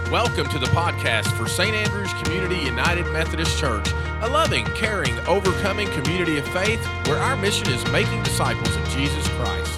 Welcome to the podcast for St. Andrew's Community United Methodist Church, a loving, caring, overcoming community of faith where our mission is making disciples of Jesus Christ.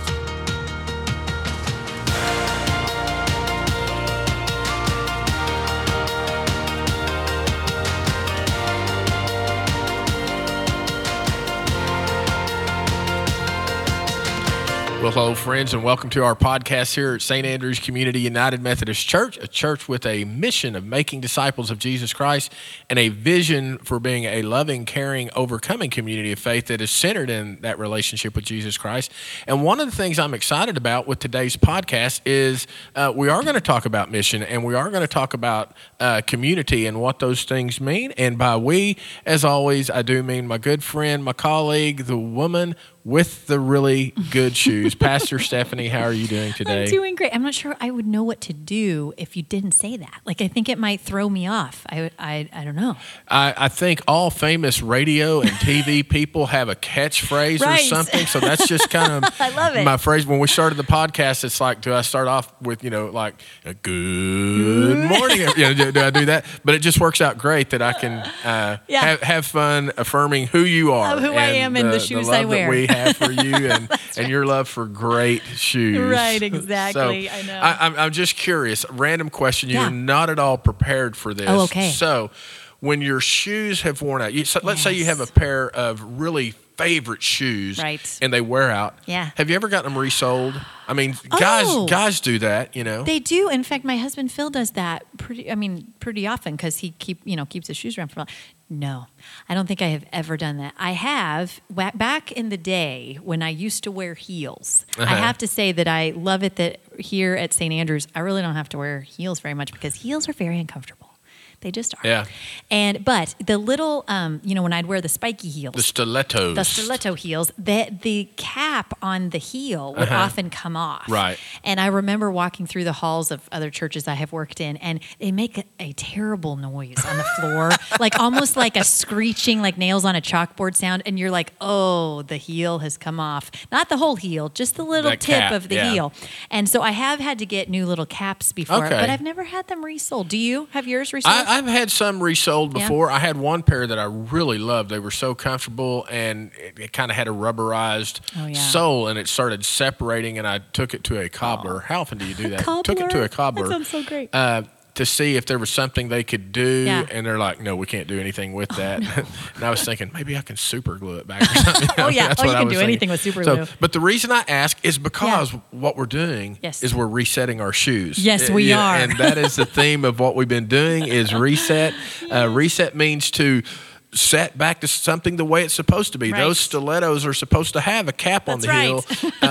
Well, hello, friends, and welcome to our podcast here at St. Andrew's Community United Methodist Church, a church with a mission of making disciples of Jesus Christ and a vision for being a loving, caring, overcoming community of faith that is centered in that relationship with Jesus Christ. And one of the things I'm excited about with today's podcast is we are going to talk about mission, and we are going to talk about community and what those things mean. And by we, as always, I do mean my good friend, my colleague, the woman with the really good shoes. Pastor Stephanie, how are you doing today? I'm doing great. I'm not sure I would know what to do if you didn't say that. Like, I think it might throw me off. I don't know. I think all famous radio and TV people have a catchphrase right. or something. So that's just kind of I love it. My phrase. When we started the podcast, it's like, do I start off with, like, a good morning? Do I do that? But it just works out great that I can have fun affirming who you are. Who I am and the shoes I wear. That we have for you and your love for great shoes. Right, exactly. So, I know. I'm just curious. Random question. You're not at all prepared for this. Oh, okay. So when your shoes have worn out, let's say you have a pair of really favorite shoes, right, and they wear out. Yeah. Have you ever gotten them resold? I mean, guys do that, They do. In fact, my husband Phil does that pretty often because he keeps his shoes around for a while. No, I don't think I have ever done that. I have back in the day when I used to wear heels. I have to say that I love it that here at St. Andrews, I really don't have to wear heels very much because heels are very uncomfortable. They just are. Yeah. But the little, when I'd wear the spiky heels. The stilettos. The stiletto heels, the cap on the heel would often come off. Right. And I remember walking through the halls of other churches I have worked in, and they make a terrible noise on the floor, like almost like a screeching, like nails on a chalkboard sound. And you're like, oh, the heel has come off. Not the whole heel, just the little tip of the heel. And so I have had to get new little caps before, but I've never had them resold. Do you have yours resold? I've had some resold before. I had one pair that I really loved. They were so comfortable, and it kind of had a rubberized sole, and it started separating, and I took it to a cobbler. How often do you do that? Took it to a cobbler. That sounds so great. To see if there was something they could do, and they're like, no, we can't do anything with that. No. And I was thinking, maybe I can super glue it back or something. You can do anything with super glue. But the reason I ask is because what we're doing is we're resetting our shoes. Yes, we are. And that is the theme of what we've been doing is reset. Reset means to set back to something the way it's supposed to be. Right. Those stilettos are supposed to have a cap on the heel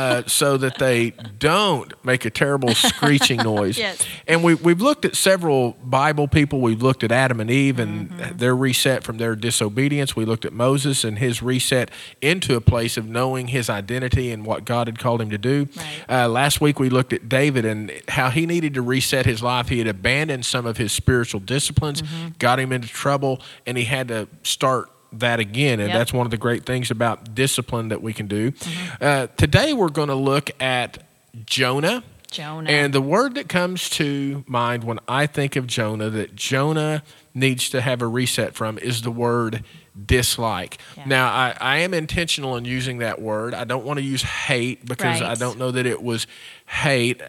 so that they don't make a terrible screeching noise. Yes. And we've looked at several Bible people. We've looked at Adam and Eve and their reset from their disobedience. We looked at Moses and his reset into a place of knowing his identity and what God had called him to do. Right. Last week we looked at David and how he needed to reset his life. He had abandoned some of his spiritual disciplines, got him into trouble, and he had to start that again, and that's one of the great things about discipline that we can do. Today we're going to look at Jonah. And the word that comes to mind when I think of Jonah, that Jonah needs to have a reset from, is the word dislike. Now, I am intentional in using that word. I don't want to use hate because I don't know that it was hate,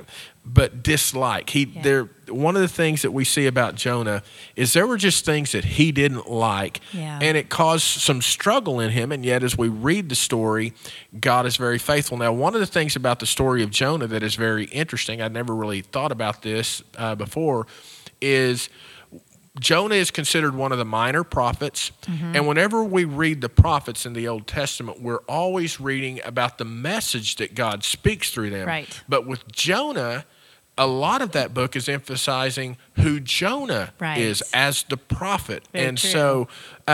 but dislike. One of the things that we see about Jonah is there were just things that he didn't like, and it caused some struggle in him, and yet as we read the story, God is very faithful. Now, one of the things about the story of Jonah that is very interesting, I'd never really thought about this before, is Jonah is considered one of the minor prophets, and whenever we read the prophets in the Old Testament, we're always reading about the message that God speaks through them. Right. But with Jonah, a lot of that book is emphasizing who Jonah is as the prophet. Very and true. So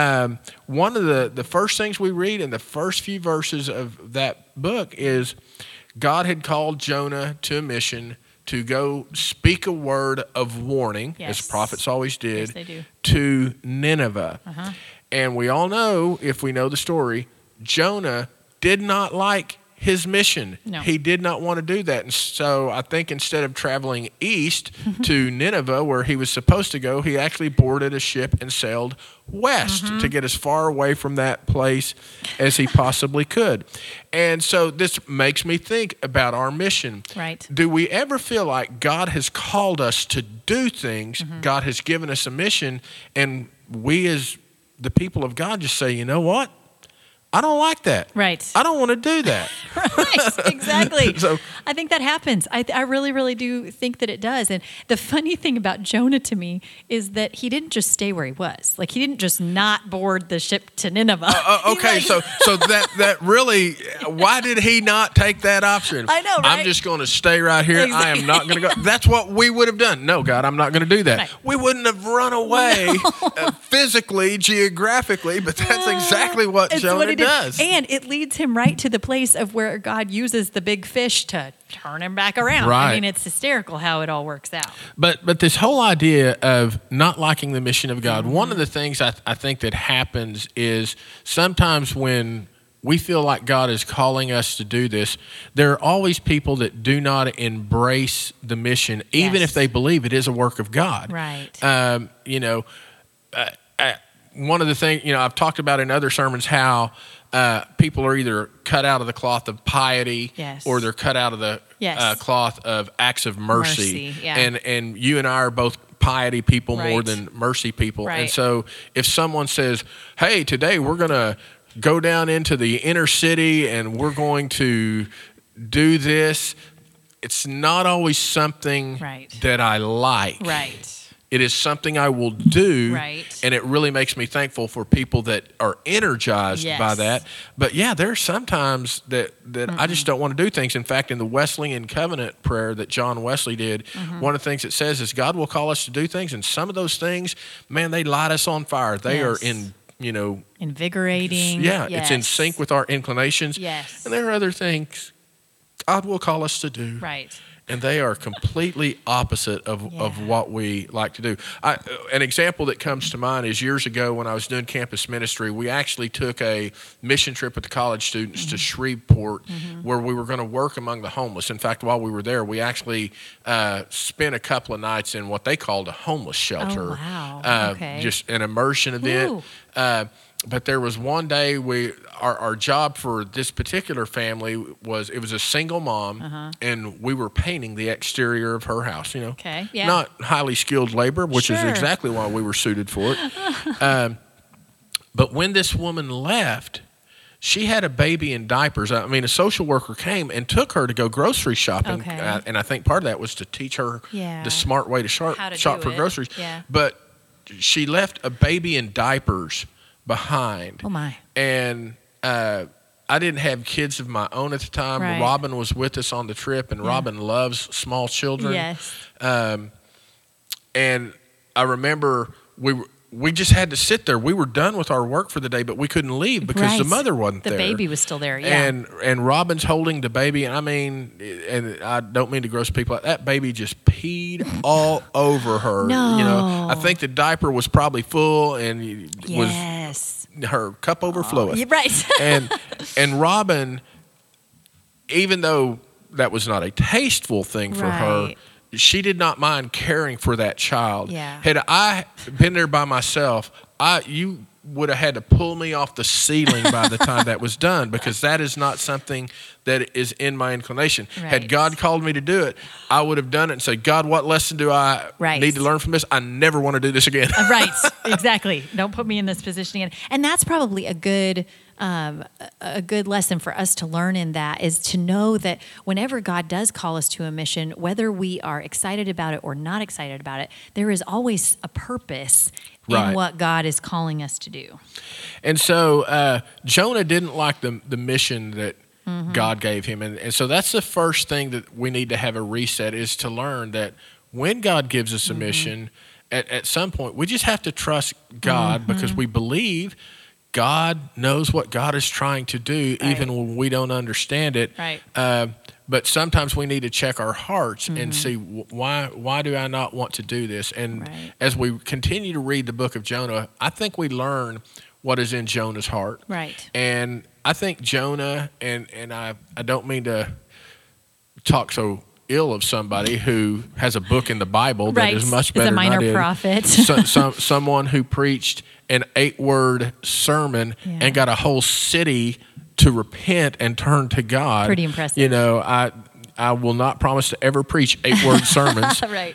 one of the first things we read in the first few verses of that book is God had called Jonah to a mission to go speak a word of warning, as prophets always did, Yes, they do. to Nineveh. And we all know, if we know the story, Jonah did not like his mission. No. He did not want to do that. And so I think instead of traveling east to Nineveh, where he was supposed to go, he actually boarded a ship and sailed west to get as far away from that place as he possibly could. And so this makes me think about our mission. Right. Do we ever feel like God has called us to do things, God has given us a mission, and we as the people of God just say, you know what? I don't like that. Right. I don't want to do that. Right, exactly. So- I think that happens. I really, really do think that it does. And the funny thing about Jonah to me is that he didn't just stay where he was. Like, he didn't just not board the ship to Nineveh. Okay, so that really, why did he not take that option? I know, right? I'm just going to stay right here. I am not going to go. That's what we would have done. No, God, I'm not going to do that. Right. We wouldn't have run away physically, geographically, but that's exactly what It's Jonah what he did. does. And it leads him right to the place of where God uses the big fish to turn him back around. Right. I mean, it's hysterical how it all works out. But this whole idea of not liking the mission of God, one of the things I think that happens is sometimes when we feel like God is calling us to do this, there are always people that do not embrace the mission, even Yes. if they believe it is a work of God. Right. One of the things, I've talked about in other sermons how people are either cut out of the cloth of piety, Yes. or they're cut out of the Yes. cloth of acts of mercy. Mercy, yeah. And you and I are both piety people more Right. than mercy people. Right. And so if someone says, hey, today we're going to go down into the inner city and we're going to do this, it's not always something Right. that I like. Right. It is something I will do, Right. and it really makes me thankful for people that are energized Yes. by that. But yeah, there's sometimes that I just don't want to do things. In fact, in the Wesleyan covenant prayer that John Wesley did, one of the things it says is God will call us to do things, and some of those things, man, they light us on fire. They are Yes. it's Invigorating. in Yes. sync with our inclinations. Yes. And there are other things God will call us to do. Right. And they are completely opposite of Yeah. what we like to do. An example that comes to mind is years ago when I was doing campus ministry, we actually took a mission trip with the college students to Shreveport, where we were going to work among the homeless. In fact, while we were there, we actually spent a couple of nights in what they called a homeless shelter. Oh, wow. Okay. Just an immersion event. But there was one day our job for this particular family was a single mom, and we were painting the exterior of her house. Okay, yeah. Not highly skilled labor, which is Sure. exactly why we were suited for it. But when this woman left, she had a baby in diapers. I mean, a social worker came and took her to go grocery shopping, Okay. and I think part of that was to teach her Yeah. the smart way to How to shop do for it. groceries. Yeah. But she left a baby in diapers behind. Oh, my. And I didn't have kids of my own at the time. Right. Robin was with us on the trip, and Robin loves small children. Yes. And I remember we just had to sit there. We were done with our work for the day, but we couldn't leave because the Right. mother wasn't The there. baby was still there. Yeah. And Robin's holding the baby. I mean, and I don't mean to gross people out. That baby just peed all over her. No. I think the diaper was probably full and Yes. her cup overfloweth. Yeah, right. and Robin, even though that was not a tasteful thing for her, Right. she did not mind caring for that child. Yeah. Had I been there by myself, you would have had to pull me off the ceiling by the time that was done, because that is not something that is in my inclination. Right. Had God called me to do it, I would have done it and said, God, what lesson do I Right. need to learn from this? I never want to do this again. Right. Exactly. Don't put me in this position again. And that's probably a good lesson for us to learn in that, is to know that whenever God does call us to a mission, whether we are excited about it or not excited about it, there is always a purpose Right. in what God is calling us to do. And so Jonah didn't like the mission that God gave him. And so that's the first thing that we need to have a reset, is to learn that when God gives us a mission, at some point, we just have to trust God because we believe God knows what God is trying to do, even when we don't understand it. Right. But sometimes we need to check our hearts and see why do I not want to do this? And Right. as we continue to read the book of Jonah, I think we learn what is in Jonah's heart. Right. And I think Jonah, and I don't mean to talk so ill of somebody who has a book in the Bible that is much better than I did. Is a minor prophet. Someone who preached an 8-word sermon and got a whole city to repent and turn to God. Pretty impressive. You know, I will not promise to ever preach 8-word sermons. Right.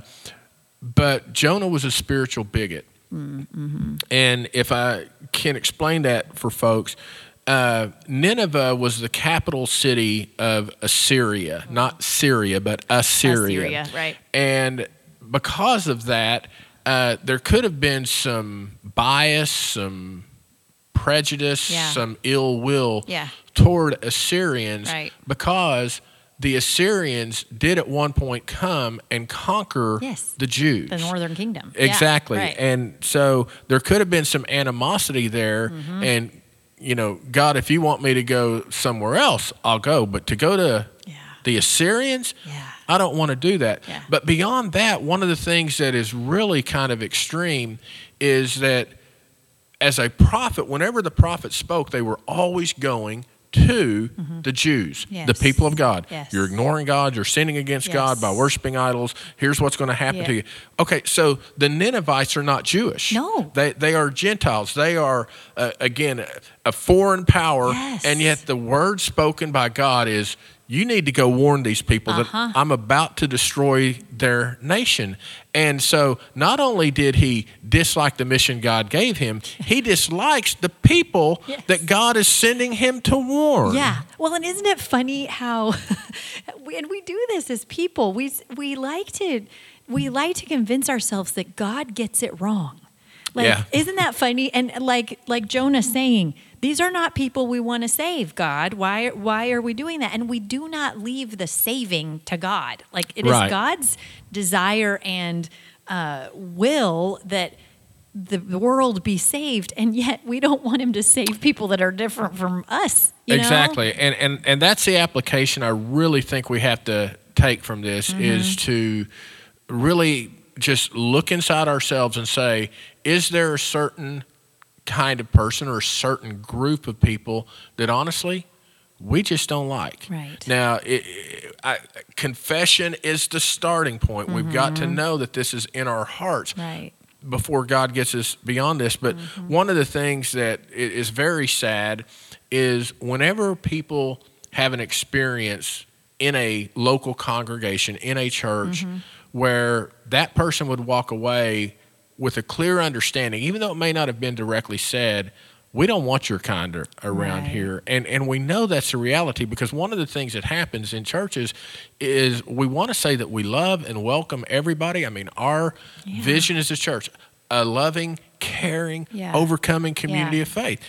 But Jonah was a spiritual bigot. Mm-hmm. And if I can explain that for folks, Nineveh was the capital city of Assyria, not Syria, but Assyria. Right. And because of that, there could have been some bias, some prejudice, some ill will toward Assyrians because the Assyrians did at one point come and conquer the Jews. The northern kingdom. Exactly. Yeah, right. And so there could have been some animosity there. And, you know, God, if you want me to go somewhere else, I'll go. But to go to the Assyrians, I don't want to do that. Yeah. But beyond that, one of the things that is really kind of extreme is that as a prophet, whenever the prophet spoke, they were always going to the Jews, the people of God. Yes. You're ignoring God. You're sinning against God by worshiping idols. Here's what's going to happen to you. Okay, so the Ninevites are not Jewish. No. They are Gentiles. They are, again, a foreign power, and yet the word spoken by God is, you need to go warn these people that I'm about to destroy their nation. And so not only did he dislike the mission God gave him, he dislikes the people that God is sending him to warn. Yeah. Well, and isn't it funny how, and we do this as people, we like to convince ourselves that God gets it wrong. Isn't that funny? And like Jonah saying, these are not people we want to save, God. Why are we doing that? And we do not leave the saving to God. Like it is God's desire and will that the world be saved, and yet we don't want him to save people that are different from us. You know? Exactly. And that's the application I really think we have to take from this is to really just look inside ourselves and say, is there a certain kind of person or a certain group of people that honestly we just don't like? Right. Now, confession is the starting point. We've got to know that this is in our hearts before God gets us beyond this. But one of the things that is very sad is whenever people have an experience in a local congregation, in a church, where that person would walk away with a clear understanding, even though it may not have been directly said, we don't want your kind around here. And we know that's the reality, because one of the things that happens in churches is we want to say that we love and welcome everybody. I mean, our vision as a church, a loving, caring, overcoming community of faith.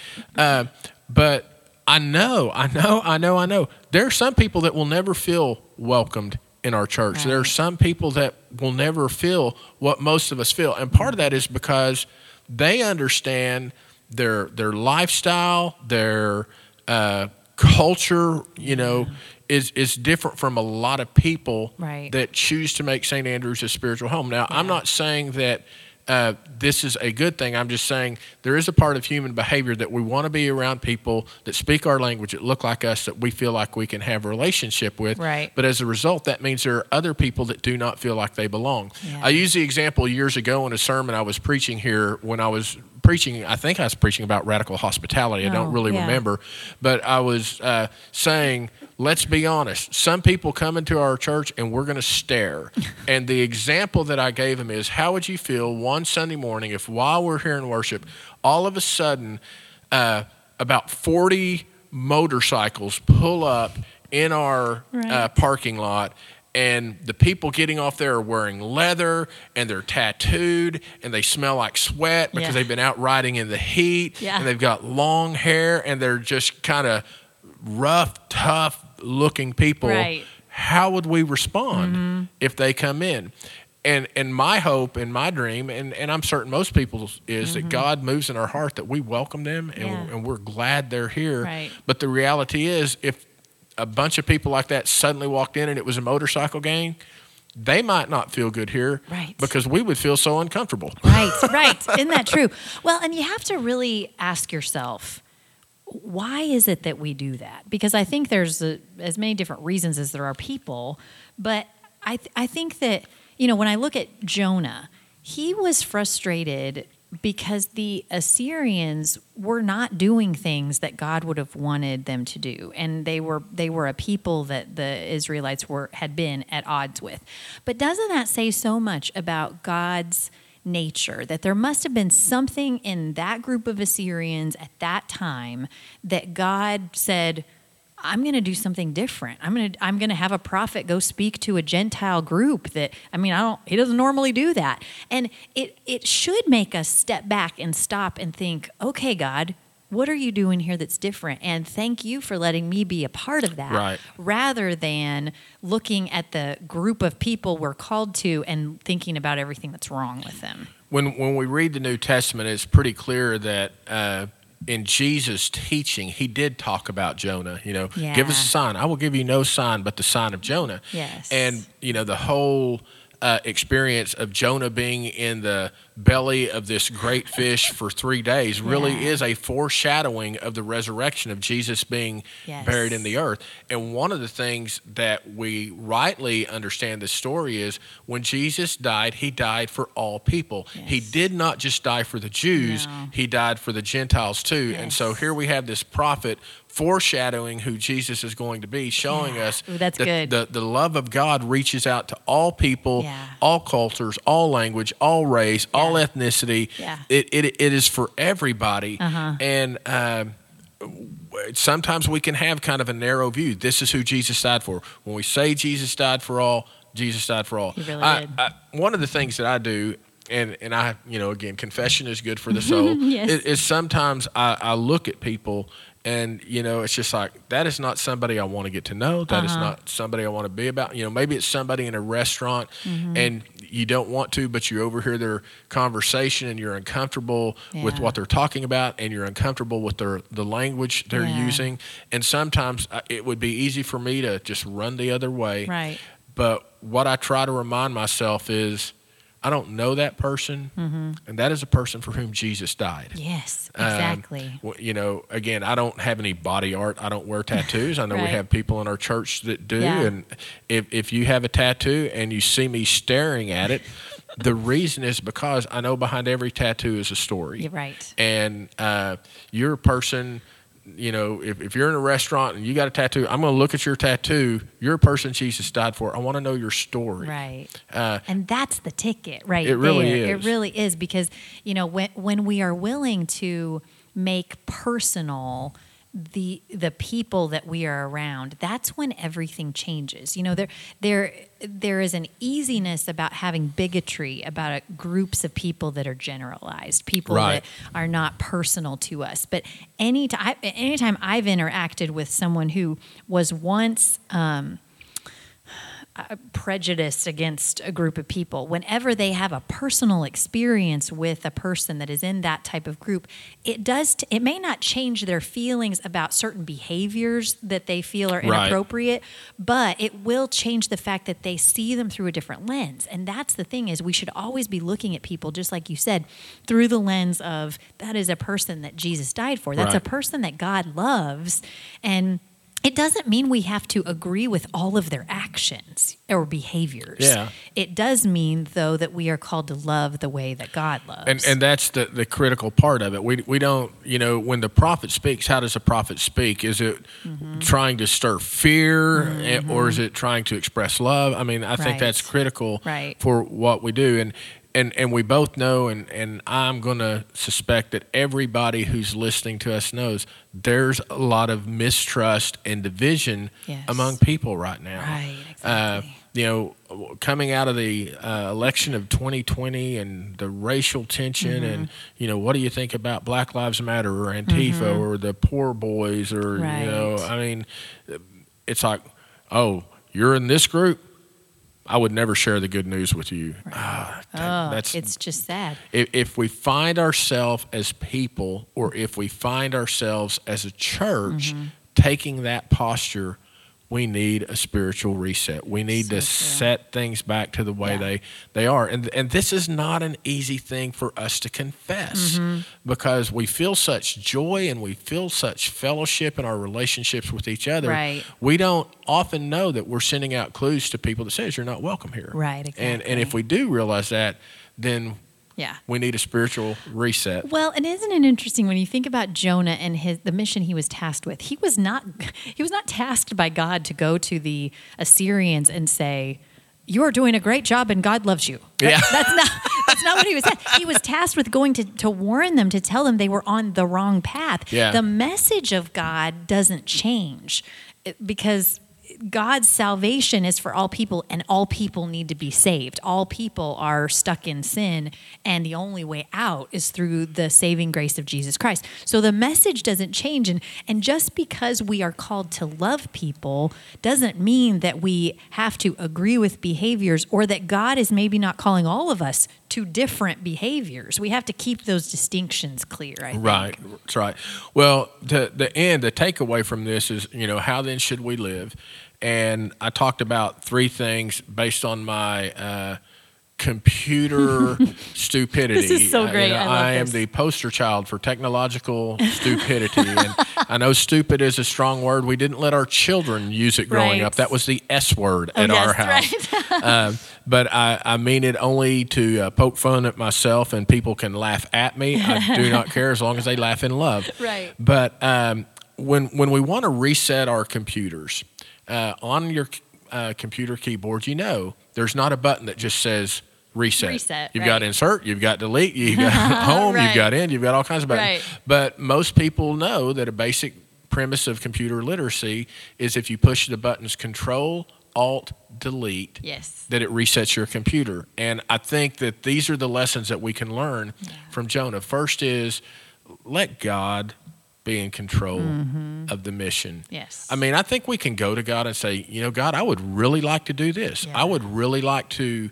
But I know. There are some people that will never feel welcomed in our church. There are some people that will never feel what most of us feel. And part of that is because they understand their lifestyle, their culture, is different from a lot of people that choose to make St. Andrews a spiritual home. Now, I'm not saying that this is a good thing. I'm just saying there is a part of human behavior that we want to be around people that speak our language, that look like us, that we feel like we can have a relationship with. Right. But as a result, that means there are other people that do not feel like they belong. Yeah. I used the example years ago in a sermon I was preaching here when I was preaching, I think I was preaching about radical hospitality. I don't really remember. But I was saying, let's be honest. Some people come into our church and we're going to stare. And the example that I gave them is, how would you feel one Sunday morning if while we're here in worship, all of a sudden about 40 motorcycles pull up in our parking lot, and the people getting off there are wearing leather, and they're tattooed, and they smell like sweat because they've been out riding in the heat, and they've got long hair, and they're just kind of rough, tough looking people. Right. How would we respond if they come in? And my hope and my dream, and I'm certain most people's, is that God moves in our heart that we welcome them and we're glad they're here. Right. But the reality is, if a bunch of people like that suddenly walked in and it was a motorcycle gang, they might not feel good here Right. because we would feel so uncomfortable. Right. Isn't that true? Well, and you have to really ask yourself, why is it that we do that? Because I think there's as many different reasons as there are people. But I think that, when I look at Jonah, he was frustrated because the Assyrians were not doing things that God would have wanted them to do, and they were a people that the Israelites had been at odds with. But doesn't that say so much about God's nature, that there must have been something in that group of Assyrians at that time that God said, I'm going to do something different. I'm going to have a prophet go speak to a Gentile group that, he doesn't normally do that. And it should make us step back and stop and think, okay, God, what are you doing here that's different? And thank you for letting me be a part of that. Right. Rather than looking at the group of people we're called to and thinking about everything that's wrong with them. When we read the New Testament, it's pretty clear that in Jesus' teaching, he did talk about Jonah. Give us a sign. I will give you no sign but the sign of Jonah. Yes. And, the whole experience of Jonah being in the belly of this great fish for 3 days really is a foreshadowing of the resurrection of Jesus being buried in the earth. And one of the things that we rightly understand the story is when Jesus died, he died for all people. Yes. He did not just die for the Jews, he died for the Gentiles too. Yes. And so here we have this prophet foreshadowing who Jesus is going to be, showing us that the love of God reaches out to all people, all cultures, all language, all race, all ethnicity. Yeah. It is for everybody. And sometimes we can have kind of a narrow view. This is who Jesus died for. When we say Jesus died for all, Jesus died for all. He really did. One of the things that I do, and I, again, confession is good for the soul, Yes. is sometimes I look at people and, it's just like, that is not somebody I want to get to know. That is not somebody I want to be about. Maybe it's somebody in a restaurant and you don't want to, but you overhear their conversation and you're uncomfortable with what they're talking about and you're uncomfortable with the language they're using. And sometimes it would be easy for me to just run the other way. Right. But what I try to remind myself is, I don't know that person, and that is a person for whom Jesus died. Yes, exactly. Again, I don't have any body art. I don't wear tattoos. I know we Right. have people in our church that do, Yeah. and if you have a tattoo and you see me staring at it, the reason is because I know behind every tattoo is a story. You're right. And you're a person. If you're in a restaurant and you got a tattoo, I'm going to look at your tattoo. You're a person Jesus died for. I want to know your story. Right. And that's the ticket right It really there. is. It really is because, when we are willing to make personal the people that we are around, that's when everything changes. There is an easiness about having bigotry about groups of people that are generalized, people Right. that are not personal to us. But anytime I've interacted with someone who was once prejudiced against a group of people, whenever they have a personal experience with a person that is in that type of group, it may not change their feelings about certain behaviors that they feel are inappropriate, but it will change the fact that they see them through a different lens. And that's the thing, is we should always be looking at people, just like you said, through the lens of, that is a person that Jesus died for. That's a person that God loves. And it doesn't mean we have to agree with all of their actions or behaviors. Yeah. It does mean, though, that we are called to love the way that God loves. And that's the critical part of it. We don't, when the prophet speaks, how does a prophet speak? Is it trying to stir fear or is it trying to express love? I think Right. that's critical Right. for what we do. And we both know, and I'm going to suspect that everybody who's listening to us knows there's a lot of mistrust and division Yes. among people right now. Right, exactly. Coming out of the election of 2020 and the racial tension and, what do you think about Black Lives Matter or Antifa or the Poor Boys or, Right. It's like, oh, you're in this group? I would never share the good news with you. Right. It's just sad. If we find ourselves as people or if we find ourselves as a church taking that posture, we need a spiritual reset. We need So to true. set things back to the way Yeah. they are. And this is not an easy thing for us to confess because we feel such joy and we feel such fellowship in our relationships with each other. Right. We don't often know that we're sending out clues to people that says you're not welcome here. Right, And exactly. if we do realize that, then Yeah. we need a spiritual reset. Well, and isn't it interesting when you think about Jonah and the mission he was tasked with? He was not tasked by God to go to the Assyrians and say, "You are doing a great job and God loves you." Yeah. That's not what he was tasked. He was tasked with going to warn them, to tell them they were on the wrong path. Yeah. The message of God doesn't change because God's salvation is for all people, and all people need to be saved. All people are stuck in sin, and the only way out is through the saving grace of Jesus Christ. So the message doesn't change, and just because we are called to love people doesn't mean that we have to agree with behaviors, or that God is maybe not calling all of us to different behaviors. We have to keep those distinctions clear, I think. Right, that's right. Well, the takeaway from this is, how then should we live? And I talked about three things based on my computer stupidity. This is so great. I love I am this. the poster child for technological stupidity. And I know stupid is a strong word. We didn't let our children use it growing Right. up. That was the S word at yes, our house. right. But I mean it only to poke fun at myself, and people can laugh at me. I do not care as long as they laugh in love. Right. But when we want to reset our computers, on your computer keyboard, there's not a button that just says reset. You've got right. insert, you've got delete, you've got home, Right. you've got end, you've got all kinds of buttons. Right. But most people know that a basic premise of computer literacy is if you push the buttons Control, Alt, Delete, Yes. that it resets your computer. And I think that these are the lessons that we can learn from Jonah. First is let God be in control of the mission. Yes. I mean, I think we can go to God and say, God, I would really like to do this. Yeah. I would really like to,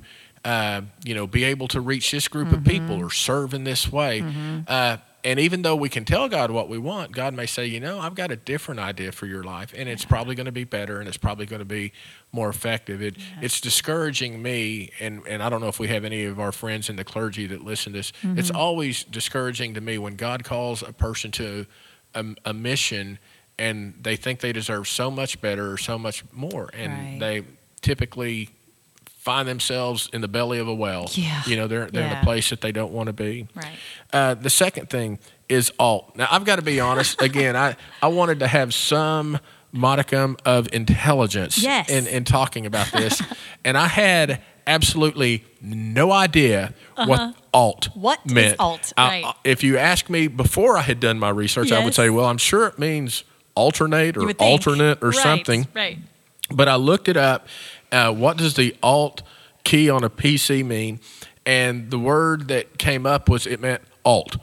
be able to reach this group of people or serve in this way. And even though we can tell God what we want, God may say, I've got a different idea for your life, and it's probably going to be better, and it's probably going to be more effective. It's discouraging me, and I don't know if we have any of our friends in the clergy that listen to this. It's always discouraging to me when God calls a person to a mission and they think they deserve so much better or so much more, and Right. they typically find themselves in the belly of a well. Yeah. They're in Yeah. a place that they don't want to be. Right. The second thing is alt. Now, I've got to be honest. Again, I wanted to have some modicum of intelligence Yes. in talking about this, and I had absolutely no idea what alt What is meant. alt? Right. If you asked me before I had done my research, I would Yes. say, well, I'm sure it means alternate You or would think. alternate or Right, something. Right. But I looked it up. What does the alt key on a PC mean? And the word that came up it meant alt.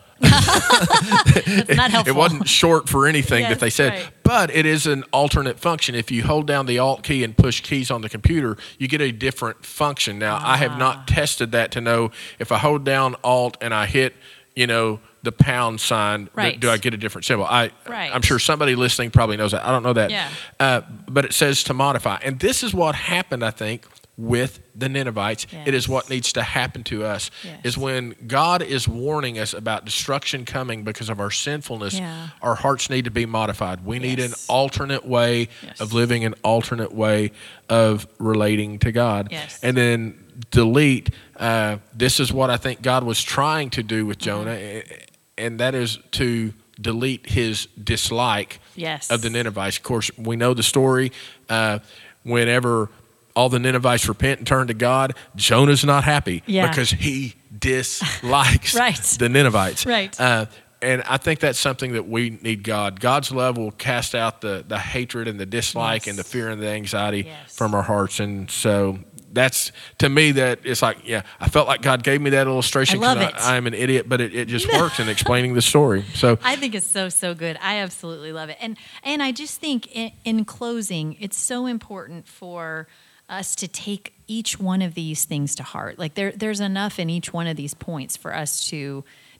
That's not helpful. It wasn't short for anything that Yes, they said, right. but it is an alternate function. If you hold down the alt key and push keys on the computer, you get a different function. Now, I have not tested that to know if I hold down alt and I hit, the pound sign, Right. do I get a different symbol? Right. I'm sure somebody listening probably knows that. I don't know that. Yeah. But it says to modify. And this is what happened, I think, with the Ninevites. It is Yes. what needs to happen to us, Yes. is when God is warning us about destruction coming because of our sinfulness, Yeah. our hearts need to be modified. We need an Yes. alternate way Yes. of living, an alternate way of relating to God. Yes. And then delete, this is what I think God was trying to do with Jonah, and that is to delete his dislike Yes. of the Ninevites. Of course, we know the story. Whenever all the Ninevites repent and turn to God, Jonah's not happy Yeah. because he dislikes Right. the Ninevites. Right. And I think that's something that we need God. God's love will cast out the hatred and the dislike Yes. and the fear and the anxiety Yes. from our hearts. And so that's, to me, that it's like, I felt like God gave me that illustration I love it. I'm an idiot, but it just works in explaining the story. So I think it's so good. I absolutely love it. And I just think in closing, it's so important for us to take each one of these things to heart. Like there's enough in each one of these points for us to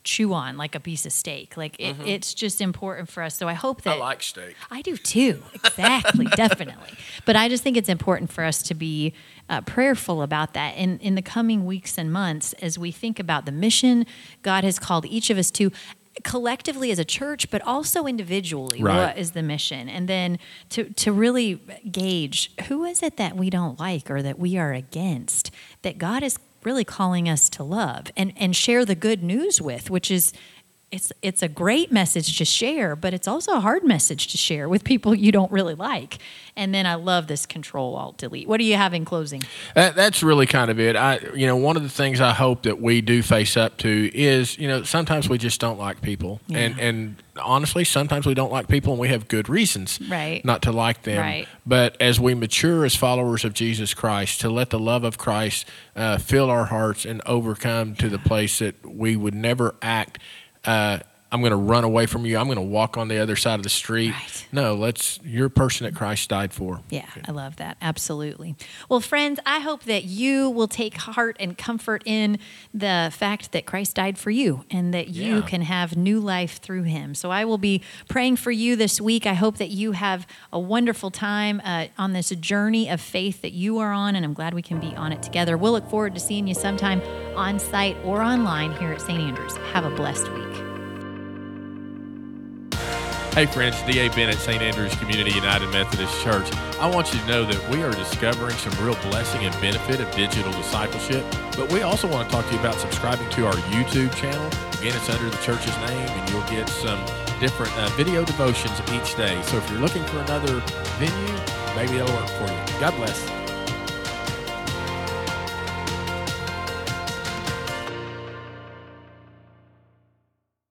chew on like a piece of steak. Like it's just important for us. So I hope that I like steak. I do too. Exactly. Definitely. But I just think it's important for us to be prayerful about that in the coming weeks and months as we think about the mission God has called each of us to, collectively as a church, but also individually. Right. What is the mission? And then to really gauge who is it that we don't like or that we are against, that God is really calling us to love and share the good news with, which is it's a great message to share, but it's also a hard message to share with people you don't really like. And then I love this Control-Alt-Delete. What do you have in closing? That's really kind of it. One of the things I hope that we do face up to is, sometimes we just don't like people. Yeah. And honestly, sometimes we don't like people and we have good reasons not to like them. Right. But as we mature as followers of Jesus Christ, to let the love of Christ fill our hearts and overcome to the place that we would never act I'm going to run away from you. I'm going to walk on the other side of the street. Right. No, you're a person that Christ died for. Yeah, I love that. Absolutely. Well, friends, I hope that you will take heart and comfort in the fact that Christ died for you and that you can have new life through him. So I will be praying for you this week. I hope that you have a wonderful time on this journey of faith that you are on, and I'm glad we can be on it together. We'll look forward to seeing you sometime on site or online here at St. Andrews. Have a blessed week. Hey friends, D.A. Bennett, St. Andrews Community United Methodist Church. I want you to know that we are discovering some real blessing and benefit of digital discipleship, but we also want to talk to you about subscribing to our YouTube channel. Again, it's under the church's name, and you'll get some different video devotions each day. So if you're looking for another venue, maybe it'll work for you. God bless.